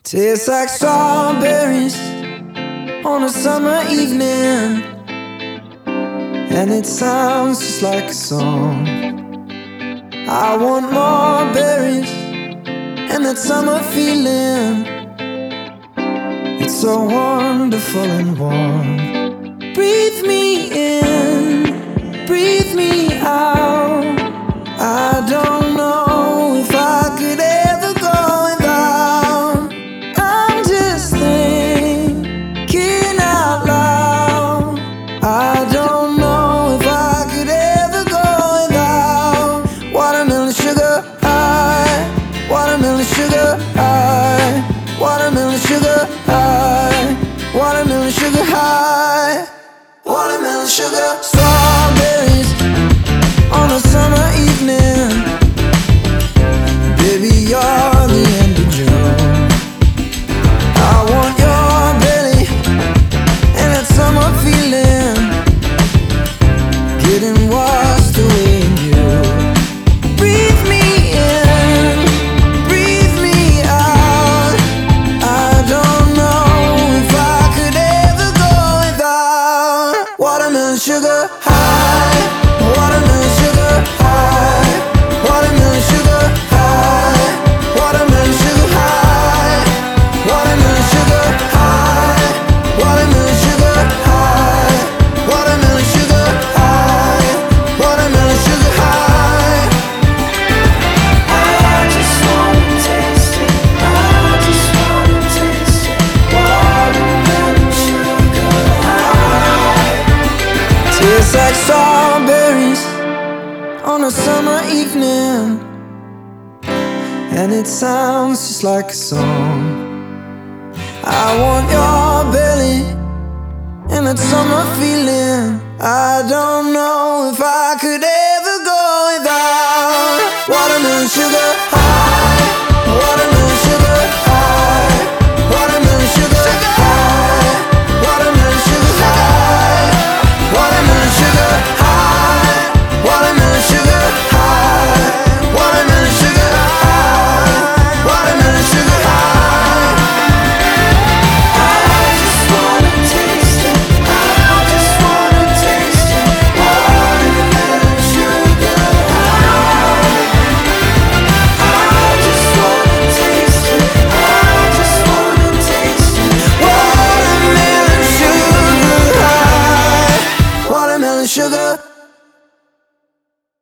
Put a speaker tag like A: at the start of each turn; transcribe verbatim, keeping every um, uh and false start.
A: Tastes like strawberries on a summer evening, and it sounds just like a song. I want more berries and that summer feeling. It's so wonderful and warm. Breathe me in, breathe me out. I don't know if I could ever go without. I'm just thinking out loud. I don't know if I could ever go without watermelon sugar high, watermelon sugar high, watermelon sugar high, watermelon sugar high, watermelon sugar. Strawberries on a summer evening, baby, you're the end of June. I want your belly and that summer feeling, getting washed away in you. Breathe me in, breathe me out. I don't know if I could ever go without watermelon sugar high, watermelon sugar high, watermelon sugar high, watermelon sugar high, watermelon sugar high, watermelon sugar high, watermelon sugar high, watermelon sugar high. I just wanna taste it, I just wanna taste it, watermelon sugar high. Tastes like strawberries on a summer evening, and it sounds just like a song. I want your belly and that summer feeling. I don't know if I could ever